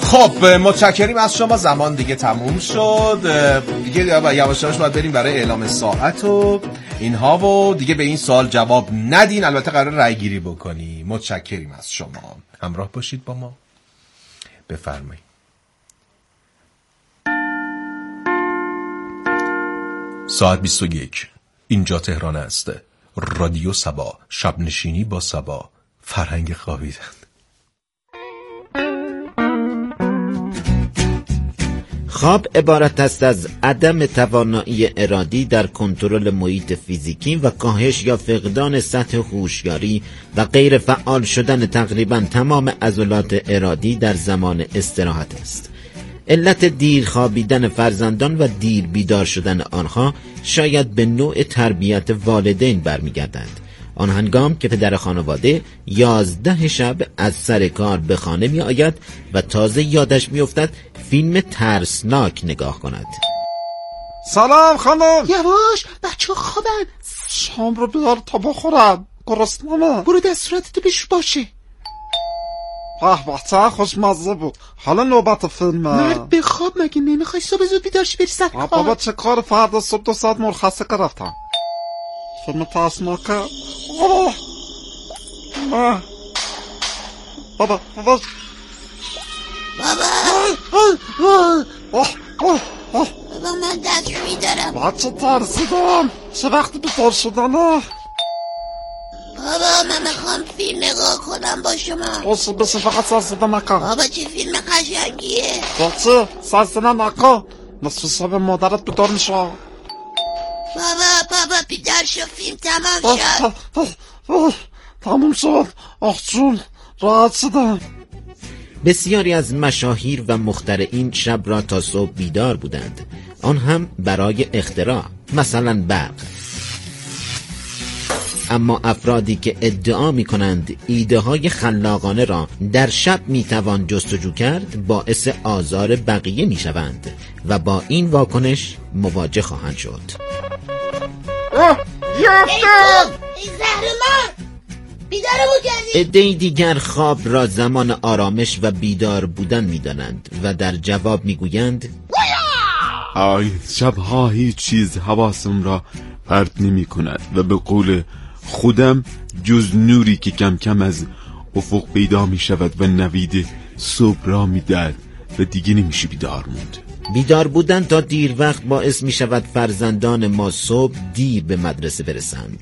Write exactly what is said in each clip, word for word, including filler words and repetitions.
خب متشکریم از شما. زمان دیگه تموم شد دیگه، یواش یواش باید بریم برای اعلام ساعت و اینها و دیگه به این سوال جواب ندین. البته قرار رای گیری بکنی. متشکریم از شما. همراه باشید با ما. بفرمایید. ساعت بیست و یک. اینجا تهران است. رادیو صبا، شب نشینی با صبا، فرهنگ خوابیدن. خواب عبارت است از عدم توانایی ارادی در کنترل محیط فیزیکی و کاهش یا فقدان سطح هوشیاری و غیر فعال شدن تقریبا تمام عضلات ارادی در زمان استراحت است. علت دیر خوابیدن فرزندان و دیر بیدار شدن آنها شاید به نوع تربیت والدین برمیگردد. آن هنگام که پدر خانواده یازده شب از سر کار به خانه می آید و تازه یادش می افتد فیلم ترسناک نگاه کند. سلام خانم. یواش، بچه خوابن. شام رو بیار تا بخورن، گرسنمه. برو دستوراتتو بهش باشه. به به چه خوشمزه بود. حالا نوبت فیلمه. مرد به خواب مگه نمیخوای صبح زود بیدارشی بری سر کار؟ بابا چه کار، فردا صبح دو ساعت مرخصه گرفتم. فیلم ترسناکه. بابا بابا بابا بابا بابا من دستشویی دارم. بچه ترسیدم. چه وقتی بیدار شدنه؟ بابا من میخوام فیلم نگاه کنم با شما. باشه بشه، فقط سرسده نکن. بابا چه فیلم قشنگیه. بچه سرسده نکن، نصف شب مادرت بیدار میشه. بابا بابا بیدار شو، فیلم تمام شد. تمام شد. آخ جون راحت شدم. بسیاری از مشاهیر و مخترعین شب را تا صبح بیدار بودند، آن هم برای اختراع، مثلا برق. اما افرادی که ادعا می کنند ایده های خلاقانه را در شب می توان جستجو کرد باعث آزار بقیه می شوند و با این واکنش مواجه خواهند شد. یافتم! ای زهرمان! بیدارمو کردی؟ عده‌ای دیگر خواب را زمان آرامش و بیدار بودن می دانند و در جواب می گویند آی شبها هیچ چیز حواسم را پرت نمی کند و به قول خودم جز نوری که کم کم از افق پیدا می شود و نوید صبح را می دهد و دیگه نمیشه بیدار موند. بیدار بودن تا دیر وقت باعث می شود فرزندان ما صبح دیر به مدرسه برسند.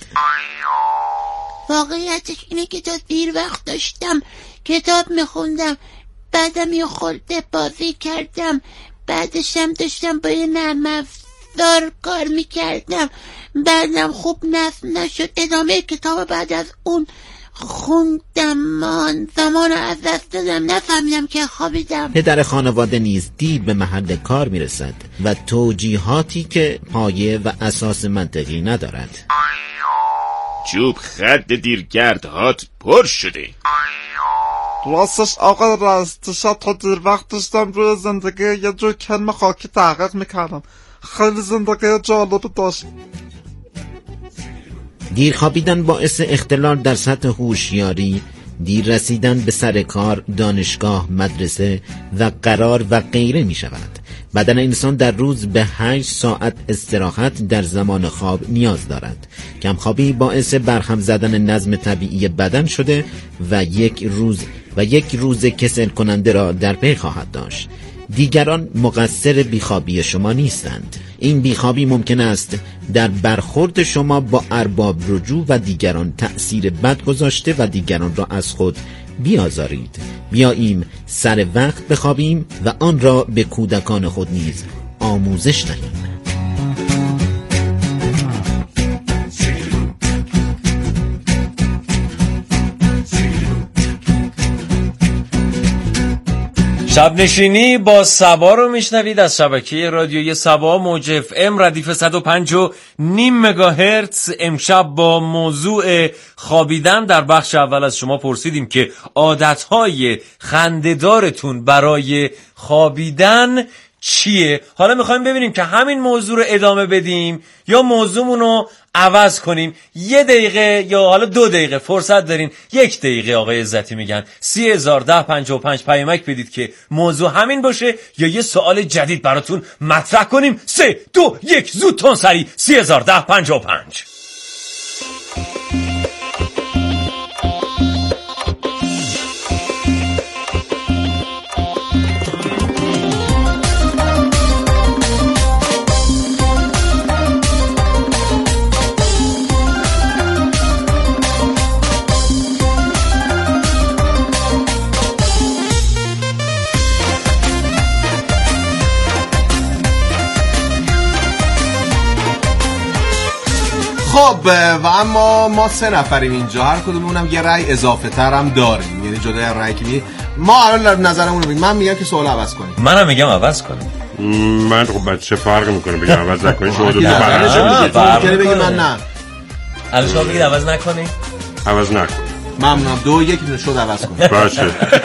واقعیتش اینه که تا دیر وقت داشتم کتاب میخوندم، بعدم یه خورده بازی کردم، بعدش هم داشتم با یه نرم افزار کار میکردم، بعدم خوب نصب نشد، ادامه کتاب بعد از اون خوندم، من زمان از دست دادم، نفهمیدم که خوابیدم. پدر خانواده نیز دیر به محل کار میرسد و توجیهاتی که پایه و اساس منطقی ندارد. چوب خد دیرگردهات پر شده. راستش آقا راستش تا دیر وقت داشتم روی زندگی یه جور کلمه خاکی تحقیق میکردم. خیلی زندگی جالب داشت. دیر خوابیدن باعث اختلال در سطح هوشیاری، دیر رسیدن به سر کار، دانشگاه، مدرسه و قرار و غیره می شود. بدن انسان در روز به هشت ساعت استراحت در زمان خواب نیاز دارد. کمخوابی باعث برهم زدن نظم طبیعی بدن شده و یک روز و یک روز کسل کننده را در پی خواهد داشت. دیگران مقصر بیخوابی شما نیستند. این بیخوابی ممکن است در برخورد شما با ارباب رجوع و دیگران تأثیر بد گذاشته و دیگران را از خود بیازارید. بیاییم سر وقت بخوابیم و آن را به کودکان خود نیز آموزش دهیم. شب نشینی با صبا رو میشنوید از شبکه رادیویی صبا موج اف ام ردیف صد و پنج و نیم مگاهرتز. امشب با موضوع خوابیدن در بخش اول از شما پرسیدیم که عادتهای خنده‌دارتون برای خوابیدن چیه. حالا میخوایم ببینیم که همین موضوع رو ادامه بدیم یا موضوعمون رو عوض کنیم. یه دقیقه یا حالا دو دقیقه فرصت دارین. یک دقیقه آقای عزتی میگن سی هزار ده پنجاه و پنج پیامک بدید که موضوع همین باشه یا یه سوال جدید براتون مطرح کنیم. سه دو یک زود تون سری سی هزار ده پنجاه و پنج. خب و اما ما سه نفریم اینجا، هر کدومونم یه رأی اضافه تر هم داریم، یعنی جدا رأی که می ما الان نظرمون رو بگیم. من میگم که سوال عوض کنیم. منم میگم عوض کنیم. من خب بچه فرق میکنه بگم عوض نکنیم. شما دو تا ممکنه بگی من نه. الان شما بگید عوض نکنیم. عوض نکن. ممنونم. دو یک شد عوض کنیم. باشه.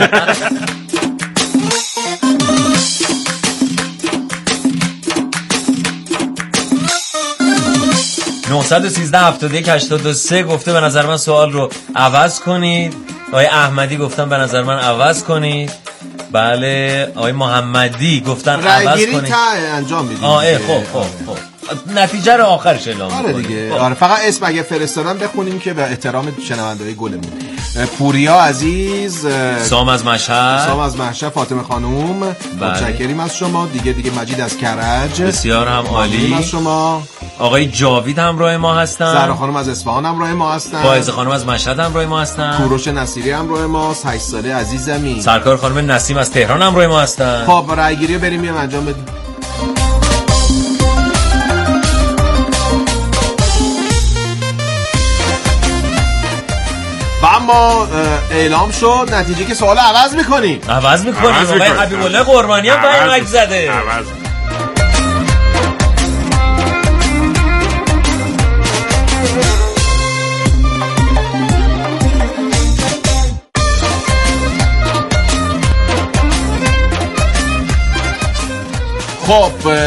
نه یک سه هفتاد و یک هشتاد و سه گفته به نظر من سوال رو عوض کنید. آقای احمدی گفتن به نظر من عوض کنید. بله آقای محمدی گفتن عوض کنید. رأیگیری تا انجام میدیم. آه خب خب خب نتیجه رو آخرش اعلام آره دیگه. آره فقط اسم اگه فرستادن بخونیم که به احترام شنونده‌های گلمون. پوریا عزیز، سام از مشهد، سام از مشهد، فاطمه خانوم، متشکریم از شما. دیگه دیگه مجید از کرج، بسیار هم عالی از شما. آقای جاوید همراه ما هستن. زهرا خانم از اصفهان همراه ما هستن. فائزه خانم از مشهد همراه ما هستن. کوروش نصیری همراه ماست، هشت ساله عزیزمی. سرکار خانم نسیم از تهران همراه ما هستن. خب رای گیری بریم میام انجام بدیم. و اما اعلام شد نتیجه که سوال عوض میکنیم. عوض میکنیم. آقای حبیب الله قربانی هم پیامک زده. عوض. خب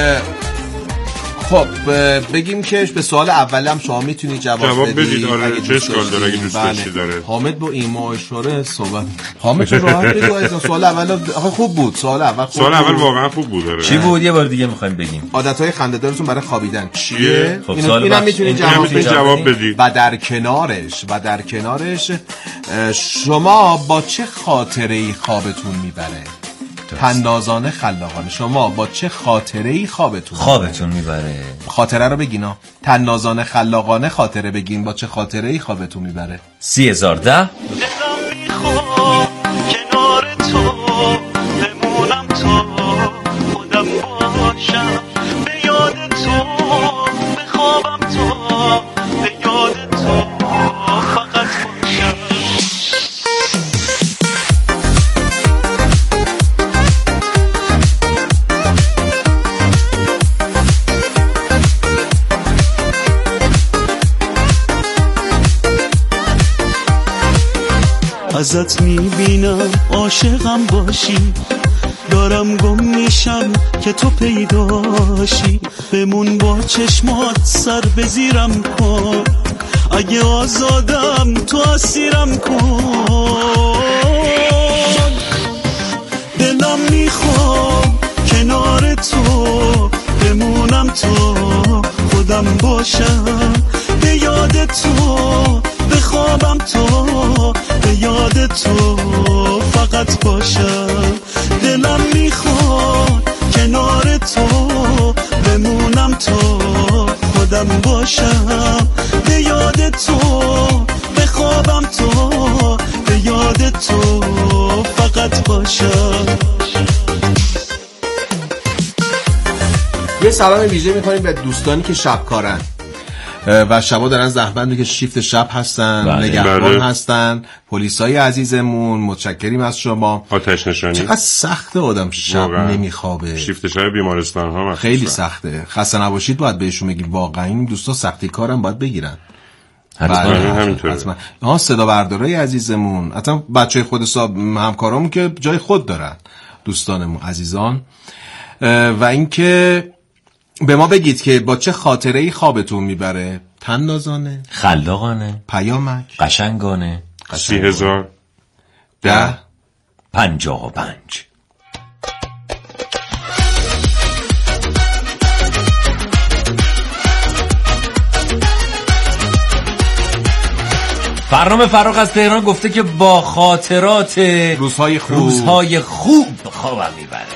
خب بگیم که به سوال اول هم شما میتونید جواب, جواب بدید. بدید. آره چه اشکال داره اگه دوست داشتی داره. حامد با ایما اشاره صحبت. حامد تو راحت بگو. سوال اول آخه خوب بود. سوال اول خوب سوال بود. اول واقعا خوب بود. داره. چی بود؟ یه بار دیگه میخوایم بگیم. عادتهای خنده‌دارتون برای خوابیدن چیه؟ خب اینو اینم میتونید جواب, جواب بدید. و در کنارش و در کنارش شما با چه خاطره‌ای خوابتون میبره؟ تندازانه خلاقانه شما با چه خاطره‌ای خوابتون خوابتون میبره؟ خاطره رو بگینا. تندازانه خلاقانه خاطره بگین با چه خاطره‌ای خوابتون میبره. سی هزار ده کنار تو بمونم تو خودم باشم به یاد تو بخوابم تو به یاد تو فقط باشم. ازت میبینم عاشقم باشی، دارم گم میشم که تو پیداشی، بمون با چشمات سر بزیرم کن، اگه آزادم تو اسیرم کن. دلم میخوام کنار تو بمونم تو خودم باشم به یاد تو بخوابم تو به یاد تو فقط باشم. دلم میخواد کنار تو بمونم تو خودم باشم به یاد تو بخوابم تو به یاد تو فقط باشم. یه سلام ویژه میکنیم به دوستانی که شب کارن و شبا دارن زحمت که شیفت شب هستن، بله. نگهبان بله. هستن، پلیسای عزیزمون، متشکریم از شما. آتش نشانی چقدر سخته آدم شب نمیخوابه. شیفت شب بیمارستان ها خیلی سخته. خسته نباشید باید بهشون بگیم. واقعا این دوستا سختی کارم باید بگیرن. حتما همینطوره. ها صدا بردارای عزیزمون، حتی بچهای خود حساب همکارامون که جای خود دارن، دوستانمون عزیزان. و اینکه به ما بگید که با چه خاطره‌ای خوابتون میبره. تنازانه، خلاقانه، پیامک، قشنگانه. سی هزار ده پنجاه و پنج. فرنام فراق از تهران گفته که با خاطرات روزهای خوب روزهای خوب خوابم میبره.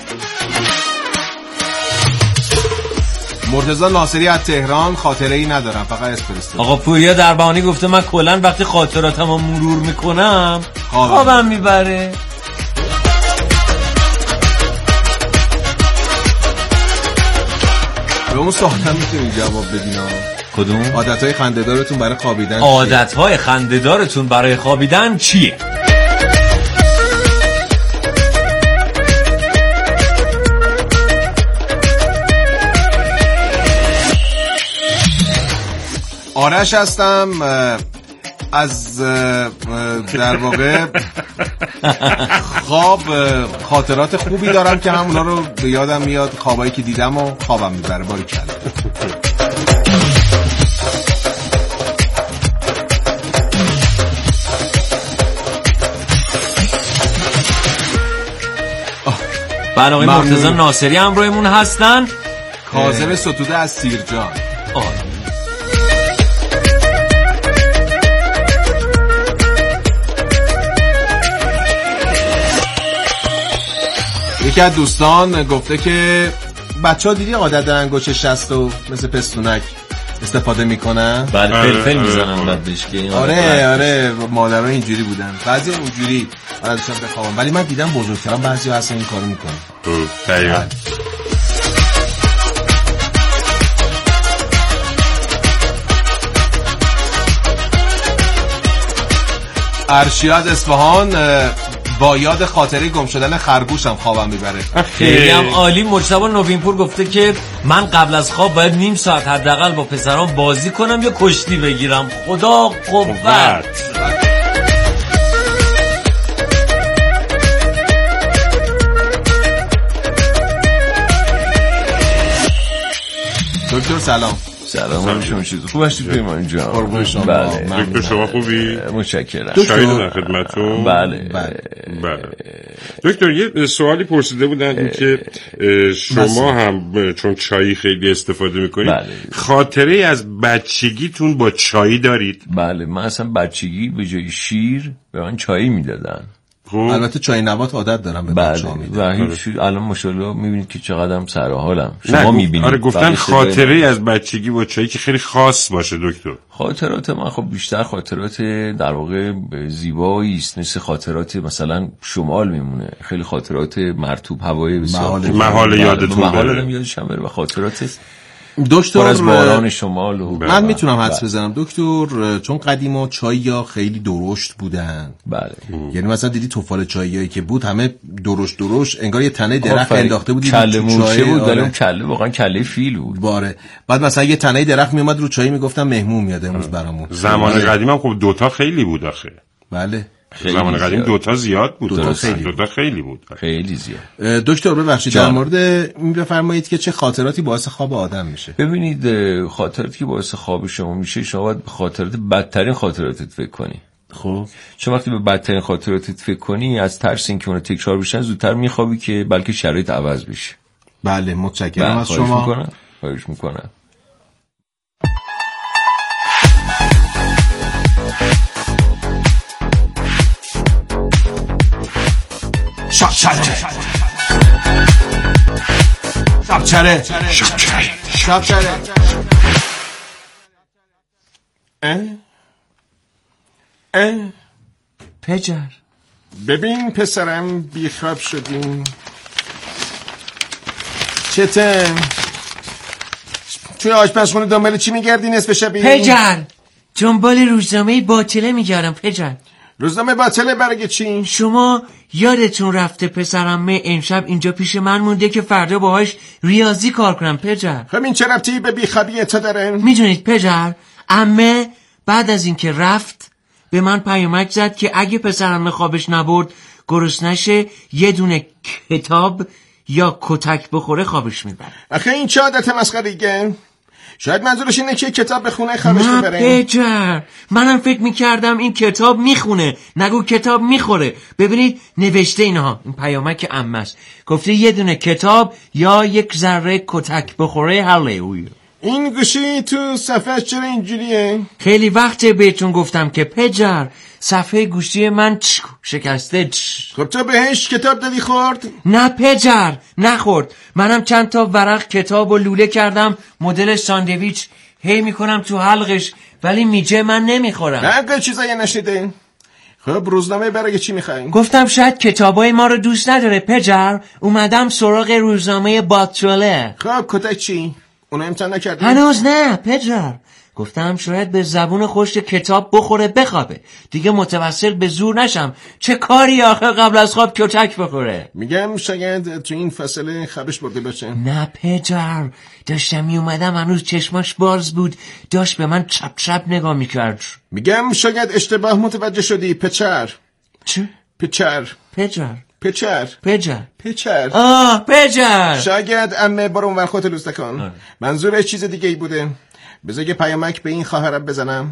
مرتضی ناصری از تهران خاطره ای ندارم، فقط اسپرسو. آقا پوریا دربانی گفته من کلا وقتی خاطراتمو مرور میکنم خوابم میبره. به اون سوالم میتونی جواب بدین ها؟ کدوم؟ عادتهای خنده‌دارتون برای خوابیدن. عادتهای خنده‌دارتون برای خوابیدن چیه؟ آرش هستم، از در واقع خواب خاطرات خوبی دارم که همونا رو به یادم میاد، خوابایی که دیدم و خوابم میبره. باری کلا بله آقای مرتضی ناصری همراهمون هستن. کاظم ستوده از سیرجان. آه. یکی از دوستان گفته که بچه ها دیدی عادت انگشت شستو مثل پستونک استفاده میکنن؟ بله فلفل میزنن بعد بهش که آره آره مادرها اینجوری بودن، بعضی اونجوری آره داشتن بخوابن، ولی من دیدم بزرگتران بعضی ها اصلا این کارو میکنن. دقیقاً. ارشیاد اصفهان با یاد خاطره گم شدن خرگوشم خوابم میبره. خیلی هم عالی. مجتبی نوینپور گفته که من قبل از خواب باید نیم ساعت حداقل با پسرام بازی کنم یا کشتی بگیرم. خدا قوت. دکتر سلام. سلام شما چیز خوب هستید پیمان جان؟ قربون شما. بله. دکتر شما خوبی؟ متشکرم. شاید در خدمتتون. بله. بله. دکتر یه سوالی پرسیده بودن این که شما هم چون چای خیلی استفاده میکنید بله. خاطره از بچگیتون با چای دارید؟ بله من اصلا بچگی به جای شیر به من چای میدادن. البته چای نبات عادت دارم به بچه‌ها میدم و هیچ الان ماشاءالله میبینید که چقدرم سر حالم. شما میبینید. آره گفتن خاطره از بچگی با چایی که خیلی خاص باشه دکتر. خاطرات من خب بیشتر خاطرات در واقع زیبایی است، مثل خاطرات مثلا شمال میمونه، خیلی خاطرات مرطوب هوای بسیار محال یادتون بره. محال یادشم بره و خاطرات دکتر از باران شمال و من میتونم حدس بزنم دکتر، چون قدیما چای‌ها خیلی درشت بودن. بله. یعنی مثلا دیدی توفال چاییایی که بود همه درشت درشت انگار یه تنه درخت انداخته بودی کله موشه بود. آره. ولی کله واقعا کله فیل بود. باره. بعد مثلا یه تنه درخت میومد رو چایی میگفتم مهمون میاد امروز برامون. زمان قدیم هم خب دوتا خیلی بود آخه. بله. زمان قدیم دوتا زیاد بود. دوتا خیلی, دوتا خیلی بود. خیلی زیاد. دکتر ببخشید در مورد این بفرمایید که چه خاطراتی باعث خواب آدم میشه؟ ببینید خاطراتی که باعث خواب شما میشه شما باید به خاطرات بدترین خاطراتت فکر کنی. خب چون وقتی به بدترین خاطراتت فکر کنی از ترس اینکه اون تکرار بشن زودتر میخوابی که بلکه شرایط عوض بشه. بله متشکرم از شما. میکنم. خواهش میکنم. شبچره شبچره شبچره شبچره اه اه پجر ببین پسرم بیخواب شدیم چته توی آشپزخونه دنبال چی میگردی نصف شبی؟ پجر دنبال روزنامه باطله میگردم پجر. روزنامه باطله برای چی؟ شما یادتون رفته پسرم امشب اینجا پیش من مونده که فردا باهاش ریاضی کار کنم پجر. خب این چه ربطی به بیخوابی تو داره؟ میدونید پجر عمه بعد از اینکه رفت به من پیامک زد که اگه پسرم خوابش نبرد گرسنشه یه دونه کتاب یا کتک بخوره خوابش میبره. آخه این چه عادت مسخره‌ایه؟ شاید منظورش اینه که کتاب بخونه خوابش نه ببره. پجر، منم فکر میکردم این کتاب میخونه، نگو کتاب میخوره. ببینید نوشته اینها، این پیامک عمه‌ست، گفته یه دونه کتاب یا یک ذره کتک بخوره هاللویا. این گوشی تو صفحه چرا اینجوریه؟ خیلی وقت بهتون گفتم که پجر صفحه گوشی من چ شکسته. چ. خب تو بهش کتاب دادی خورد؟ نه پجر نخورد. منم چند تا ورق کتاب و لوله کردم مدل ساندویچ، هی میکنم تو حلقش ولی میجه من نمیخورم. نه چیزایی نشده. خب روزنامه برای چی میخواین؟ گفتم شاید کتابای ما رو دوست نداره پجر، اومدم سراغ روزنامه باتروله. خب کتک چی؟ اونو امتحان نکردی؟ هنوز نه پجر. گفتم شاید به زبون خوش کتاب بخوره بخوابه، دیگه متوسل به زور نشم. چه کاری آخه قبل از خواب کتک بخوره؟ میگم شاید تو این فصل خوابش برده باشه. نه پجر، داشتم میومدم هنوز چشماش باز بود، داشت به من چپ چپ نگاه میکرد. میگم شاید اشتباه متوجه شدی پچر. چه؟ پچر پجر پچر پجر پچر آه پجر. شاید امه برو اونور خودت لوسته کن. منظورش چیز دیگه ای بوده. بذار یه پیامک به این خواهرم بزنم.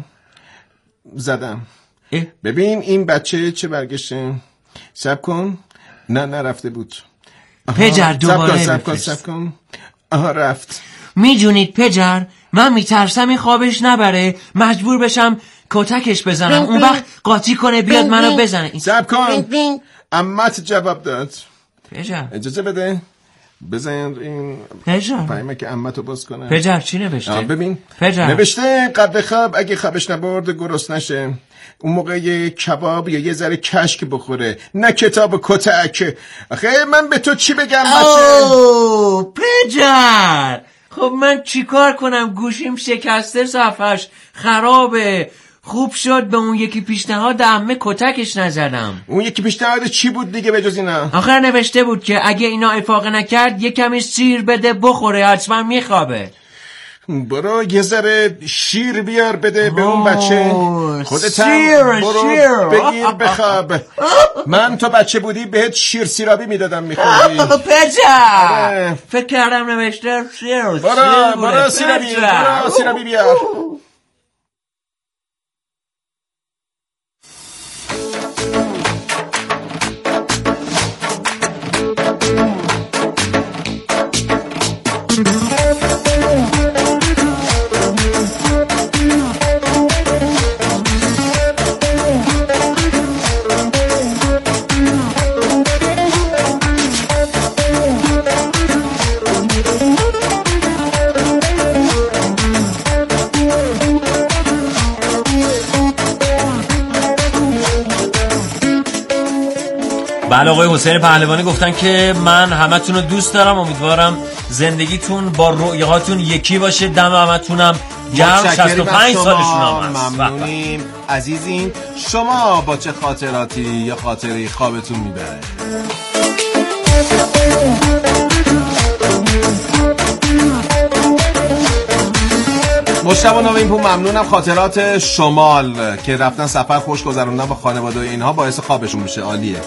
زدم. اه؟ ببین این بچه چه برگشته. سب کن. نه نه رفته بود. پجر دوباره سب کن سب کن. آها رفت. میدونید پجر، من میترسم این خوابش نبره، مجبور بشم کتکش بزنم، اون وقت قاطی کنه بیاد منو بزنه. سب کن. عمت جواب داد. پجر اجازه بده بزن این پجر پیامک عمتو باز کنه. پجر چی نوشته؟ ببین پجر نوشته قبل خواب اگه خوابش نبرد گرس نشه، اون موقع یه کباب یا یه ذره کشک بخوره، نه کتاب و کتک. آخه من به تو چی بگم بچه؟ اوه پجر، خب من چیکار کنم؟ گوشیم شکسته، صفحش خرابه. خوب شد به اون یکی پیشنهاد عمه کتکش نزدم. اون یکی پیشنهاد چی بود دیگه به جز اینا؟ آخر نوشته بود که اگه اینا افاقه نکرد یه کمی سیر بده بخوره، حتما میخوابه. برو یه ذره شیر بیار بده به اون بچه. خودت هم برو شیر. بگیر بخواب. من تو بچه بودی بهت شیر سیرابی میدادم میخوردی. پجر فکر کردم نوشته شیر. برو برو سیرابی برو سیرابی بیار. بله آقای حسین پهلوانی گفتن که من همتون رو دوست دارم، امیدوارم زندگیتون با رؤیهاتون یکی باشه. دم همتونم گرم. شصت و پنج سالشون هم هست. ممنونیم عزیزین. شما با چه خاطراتی یا خاطره خوابتون میبره؟ مشتبه نوین پور ممنونم. خاطرات شمال که رفتن سفر خوش گذروندن با خانواده اینها باعث خوابشون میشه. عالیه.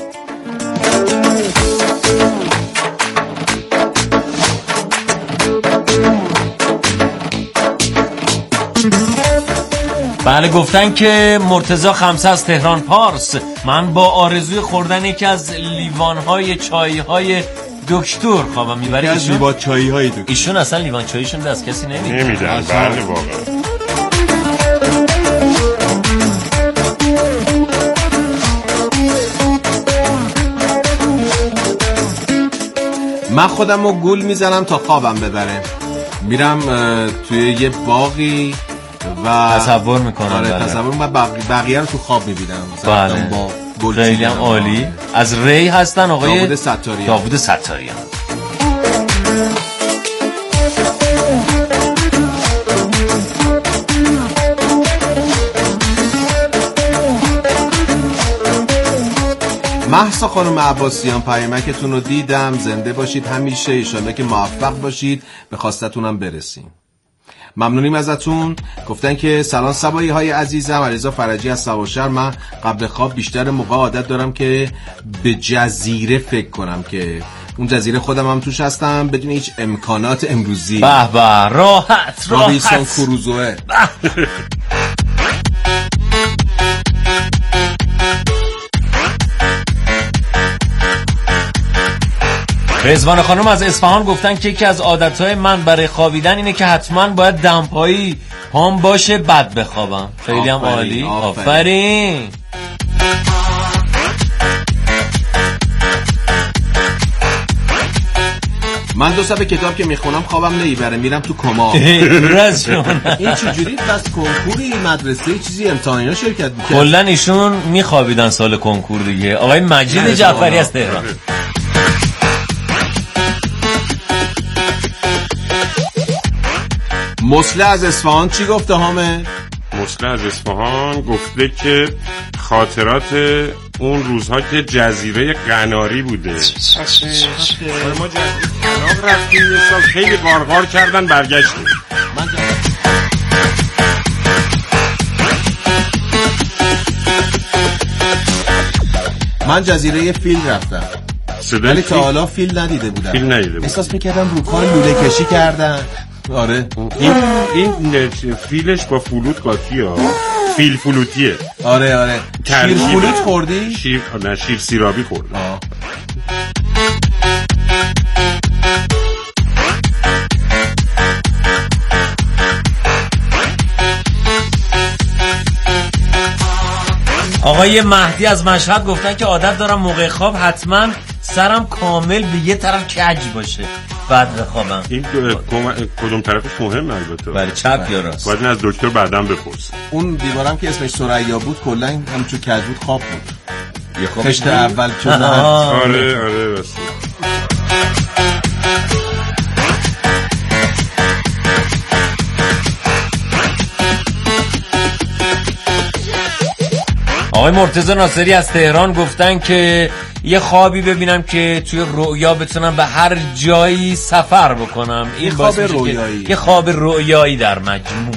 بله گفتن که مرتضی خمسه از تهران پارس، من با آرزوی خوردن یکی از لیوان‌های چای‌های دکتر خوابم میبره. از لیوان چای‌های دکتر ایشون اصلا لیوان چایشون دست کسی نمیده. نمیدن. بله واقعا. من خودم رو گول میزنم تا خوابم ببره. میرم توی یه باقی و تصور میکنم. آره بله. تصور من بقیه, بقیه رو تو خواب میبینم. بله. با گل خیلی هم عالی. از ری هستن آقای داوود ستاریان. داوود ستاریان. مهسا خانم عباسیان پیامکتون رو دیدم. زنده باشید همیشه، ایشالله که موفق باشید به خواستتونم برسیم. ممنونیم ازتون. گفتن که سلام صبایی های عزیزم، علیرضا فرجی از سواشهر. من قبل خواب بیشتر موقع عادت دارم که به جزیره فکر کنم که اون جزیره خودم هم توش هستم بدون هیچ امکانات امروزی. به به، راحت رابینسون راحت کروزوه. رضوان خانم از اصفهان گفتن که یکی از عادتهای من برای خوابیدن اینه که حتما باید دمپایی پام باشه بعد بخوابم. خیلی هم عالی، آفرین. من دو صفحه کتاب که میخونم خوابم نمیبره، میرم تو کما. این چجوری بس کنکوری مدرسه چیزی امتحانینا شرکت میکنه؟ کلا ایشون میخوابیدن سال کنکور دیگه. آقای مجید جعفری از تهران. مسله از اصفهان چی گفته حامد؟ مسله از اصفهان گفته که خاطرات اون روزها که جزیره قناری بوده. ما جزیره قنار رفتیم یه سال خیلی غارغار کردن برگشتیم. من جزیره فیل رفتم ولی تا حالا فیل ندیده بودم. فیل ندیده بودم. احساس میکردم رو کار لوله کشی کردن. آره این این فیلش با فلوت قاطیه. فیل فلوتیه. آره آره. شیر فلوت خوردی؟ شیر نه شیر سیرابی خوردم. آه. آقای مهدی از مشهد گفتن که عادت دارم موقع خواب حتما سرم کامل به یه طرف کج باشه بعد بخوابم. این کدوم طرفش مهمه البته. بله چپ یا راست. باید از دکتر بعداً بپرس. اون دیوارم که اسمش ثریا بود کلا همچون کج بود خواب بود. یه خواب خشت اول چون آره آره راست. آقای مرتضی ناصری از تهران گفتن که یه خوابی ببینم که توی رؤیا بتونم به هر جایی سفر بکنم. این خواب رؤیایی. یه خواب رؤیایی در مجموع.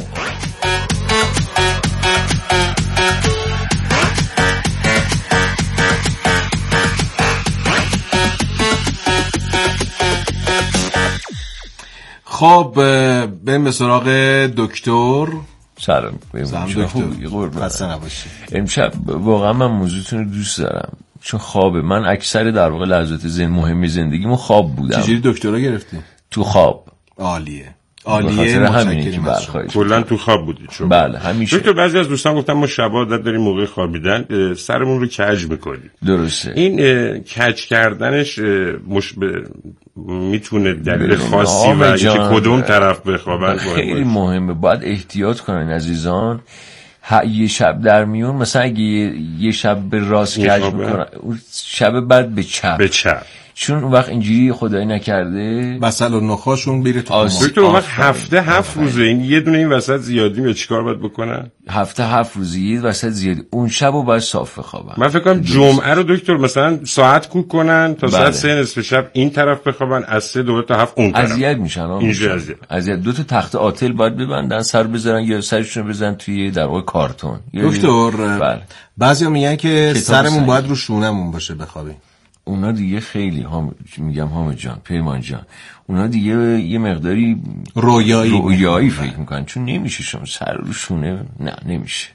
خب بریم به سراغ دکتر. سلام دکتر خسته نباشی. امشب واقعا من موضوعتون رو دوست دارم چون خوابه. من اکثر در واقع لحظات زن مهمی زندگیمو خواب بودم. چجوری دکترا گرفتی؟ تو خواب. عالیه عالیه. متشکرم. کلا تو خواب بودید شما؟ بله همیشه. دکتر بعضی از دوستان گفتن ما شب عادت داریم موقع خوابیدن سرمون رو کج میکنیم. درسته. این کج کردنش مش ب... میتونه دلیل خاصی و اینکه کدوم طرف بخوابن خیلی مهمه. باید احتیاط کنن عزیزان. یه شب در میون مثلا اگه یه شب به راست کج میکنن شب بعد به چپ به چپ چون اون وقت اینجوری خدایی نکرده مثلا نخاشون میره تو دکتر اون وقت هفته هفت روزه این یه دونه این وسط زیادی یا چیکار باید بکنن؟ هفته هفت روزه یه وسط زیادی اون شبو باید صاف بخوابن. من فکر کنم جمعه رو دکتر مثلا ساعت کوک کنن تا ساعت سه نصف شب این طرف بخوابن از سه دوباره تا هفت اون طرف. اذیت میشن اینجا اذیت. اذیت دو تا تخت آتل باید ببندن سر بذارن یا سرشون بزنن توی در واقع کارتون. دکتر بله. بعضیا میگن که سرمون باید رو شونمون باشه بخوابیم. اونا دیگه خیلی هم میگم حامد جان پیمان جان اونا دیگه یه مقداری رویایی رویایی فکر میکنن چون نمیشه شما سر رو شونه. نه نمیشه.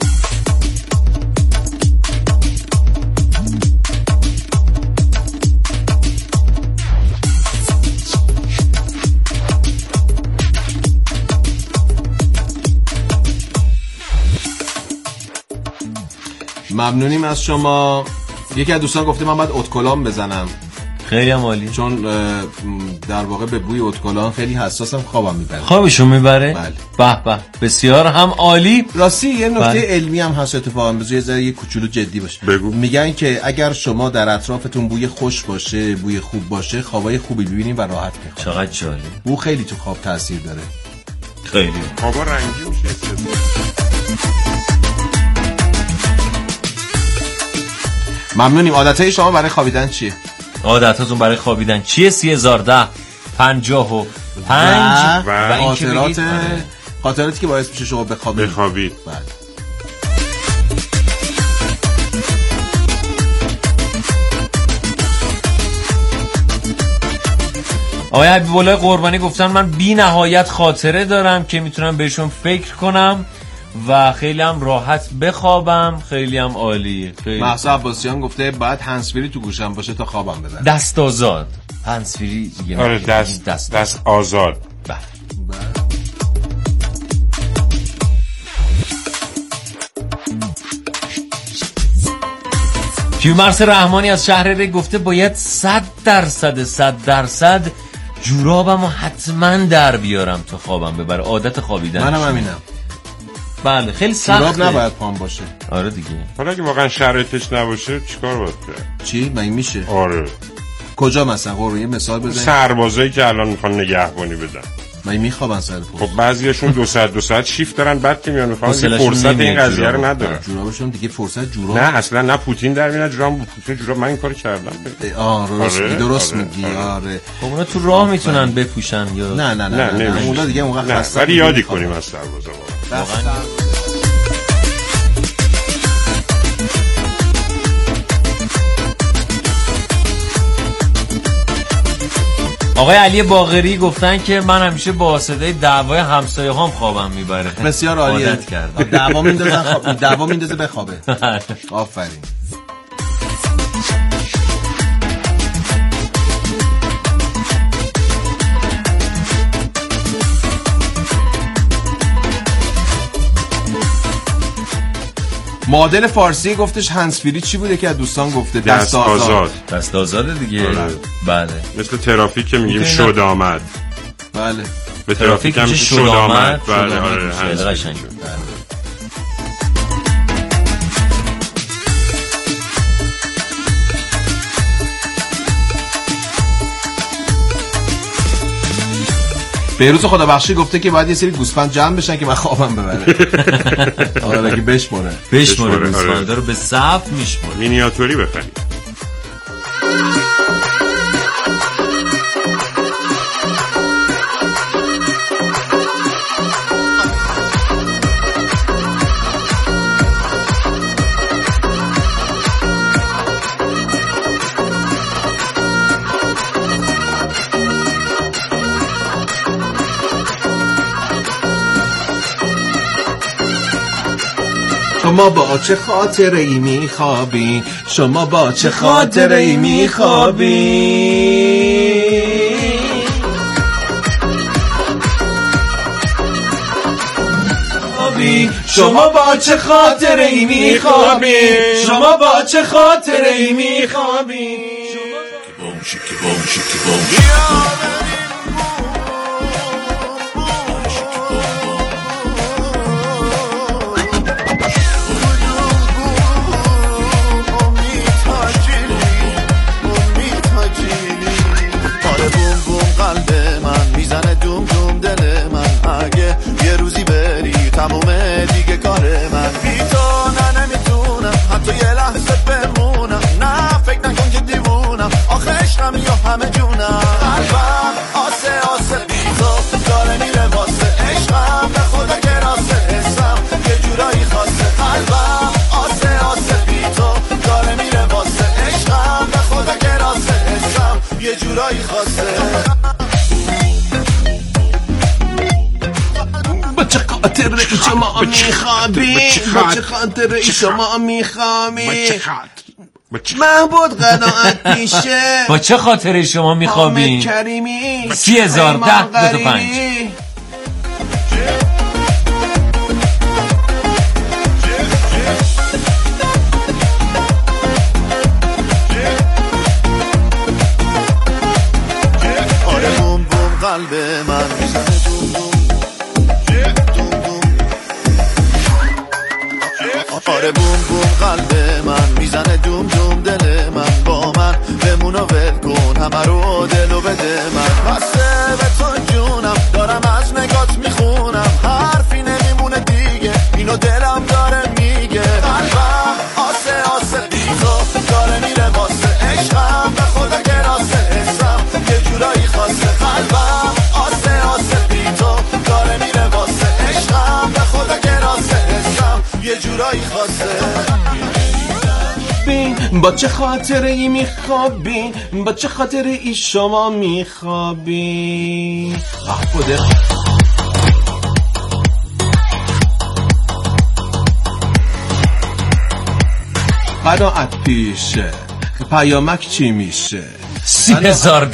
ممنونیم از شما. یکی از دوستان گفته من باید اتکلام بزنم. خیلی هم عالی. چون در واقع به بوی اتکلام خیلی حساسم خوابم میبره. خوابشو میبره؟ بله. به به بسیار هم عالی. راستی یه نکته بله. علمی هم هست اتفاقا بذار یه ذره یه کوچولو جدی باشه. بگو. میگن که اگر شما در اطرافتون بوی خوش باشه بوی خوب باشه خوابای خوبی ببینید و راحت میخوابید. چقدر جالب. بو خیلی تو خواب تاثیر داره. خیلی. خوابا رنگی میشه. ممنونیم. عادتهای شما برای خوابیدن چیه؟ عادتاتون برای خوابیدن چیه؟ سی هزار ده پنجاه و پنج و, و خاطرات خاطراتی که باعث میشه شما بخوابید. بخوابید. بله. آقای حبیب الله قربانی گفتن من بی نهایت خاطره دارم که میتونم بهشون فکر کنم و خیلی هم راحت بخوابم. خیلی هم عالی. محسا عباسیان گفته باید هنسفری تو گوشم باشه تا خوابم ببره. دست آزاد هنسفری دیگه. آره دست دست, دست آزاد. بله. کیومرث رحمانی از شهر ری گفته باید صد درصد صد درصد جورابمو حتما در بیارم تا خوابم ببره. عادت خوابیدن. منم همینم. بله خیلی سخته. جوراب نباید پام باشه. آره دیگه. حالا اگه واقعا شرایطش نباشه چیکار باید کرد؟ چی؟ مگه میشه؟ آره. کجا مثلا قربون یه مثال بزنید. سربازایی که الان میخوان نگهبانی بدن. مگه میخوابن سر پست؟ خب بعضیاشون دو ساعت دو ساعت شیفت دارن بعد که میان میخوان فرصت این قضیه رو ندارن. جورابشون دیگه فرصت جوراب. نه اصلا نه پوتین در میاد جوراب پوتین جوراب من این کارو کردم. آه درست آره. درست آره. میگی آره. خب اونا تو راه میتونن بپوشن یا نه نه نه نه, نه. اونا دیگه اونقدر خسته. ولی یادی کنیم از سربازا واقعا. آقای علی باقری گفتن که من همیشه با صدای دعوای همسایه هام خوابم میبره. بسیار عالیه. دعوا میندازن خواب دعوا میندازه بخوابه. آفرین. معادل فارسی گفتش هنسفری چی بوده که از دوستان گفته؟ دست, دست آزاد. دست آزاد دیگه. بله. مثل ترافیک که میگیم شد آمد. بله. به ترافیک هم شد آمد. بله آره قشنگ. بهروز خدا بخشی گفته که باید یه سری گوسفند جمع بشن که من خوابم ببره. آره که بشموره. بشموره گوسفندا رو به صف میشموره. مینیاتوری بخرید. شما با چه خاطره ای میخوابی؟ شما با چه خاطره ای میخوابی؟ شما با چه خاطره ای میخوابی؟ شما با چه خاطره ای میخوابی؟ تمومه دیگه کار من بی تو نه نمیتونم حتی یه لحظه بمونم نه فکر نکن که دیوونم آخه عشقم یا همه جونم قلبم آسه آسه بی تو داره میره واسه عشقم به خدا که راسه حسم یه جورایی خاصه قلبم آسه آسه بی تو داره میره واسه عشقم به خدا که راسه حسم یه جورایی خاصه بچه خاطر ای شما میخوابی؟ بچه خاطر ای شما میخوابی؟ محبود قناعت پیشه با چه خاطر شما میخوابی؟ کریمی سی هزار ده دو تا پنج. آره بوم بوم قلب من میزنه دوم دوم آره بوم بوم قلب من میزنه دوم دوم دل من با من بمون و ول کن همه رو دل و بده من بسته به تو جونم دارم از نگات میخونم حرفی نمیمونه دیگه اینو دلم داره میگه قلبم آسه آسه بی تو داره میره واسه عشقم به خدا که راسه حسم یه جورایی خاصه قلبم آسه آسه بی تو داره میره واسه عشقم به خدا که راسه حسم یه جورایی خاصه با چه خاطره ای میخوابی، با چه خاطره ای شما میخوابی. آه بوده قناعت پیشه، پیامک چی میشه؟ سی هزار